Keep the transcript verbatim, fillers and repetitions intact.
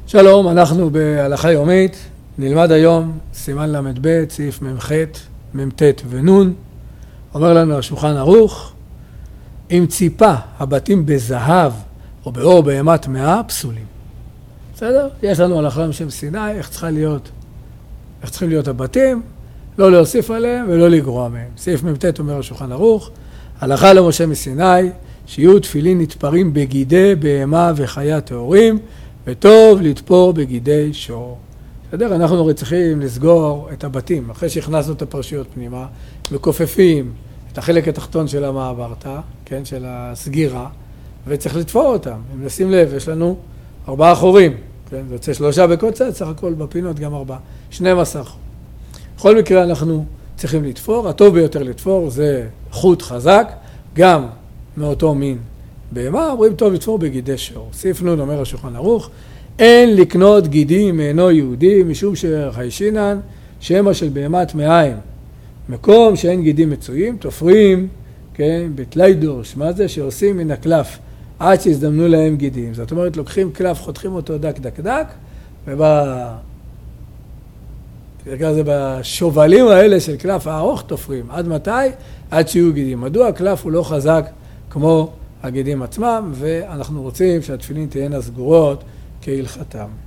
שלום, אנחנו בהלכה יומית, נלמד היום סימן למד ב', סעיף ממח, ממת' ונון. אומר לנו השולחן ערוך, אם ציפה הבתים בזהב או באור בהמה טמאה, פסולים. בסדר? יש לנו הלכה לשם סיני, איך צריכה להיות, איך צריכים להיות הבתים, לא להוסיף עליהם ולא לגרוע מהם. סעיף ממת' אומר השולחן ערוך, הלכה למשה מסיני, שיהיו תפילין נתפרים בגידי בהמה וחיה טהורים, וטוב לתפור בגידי שור. בסדר? אנחנו הרי צריכים לסגור את הבתים. אחרי שהכנסנו את הפרשיות פנימה, מכופפים את החלק התחתון של המעברתא, כן, של הסגירה, וצריך לתפור אותם. אם נשים לב, יש לנו ארבעה חורים. כן? זה יוצא שלושה בקוצה, צריך הכל בפינות גם ארבעה. שנים עשר. בכל מקרה אנחנו צריכים לתפור. הטוב ביותר לתפור זה חוט חזק, גם מאותו מין. בהמה אומרים טוב לתפור בגידי שור. סעיף נון אומר השולחן ערוך, אין לקנות גידים מאינו יהודי משום שחיישינן שמא של בהמה טמאה הם. מקום שאין גידים מצויים, תופרים, כן, בתלי דורש, מה זה? שעושים מן הקלף עד שהזדמנו להם גידים. זאת אומרת, לוקחים קלף, חותכים אותו דק דק דק, ובשובלים האלה של קלף הארוך תופרים. עד מתי? עד שיהיו גידים. מדוע הקלף הוא לא חזק כמו הגידים עצמם, ואנחנו רוצים שהתפילין תהיינה סגורות כהלכתם.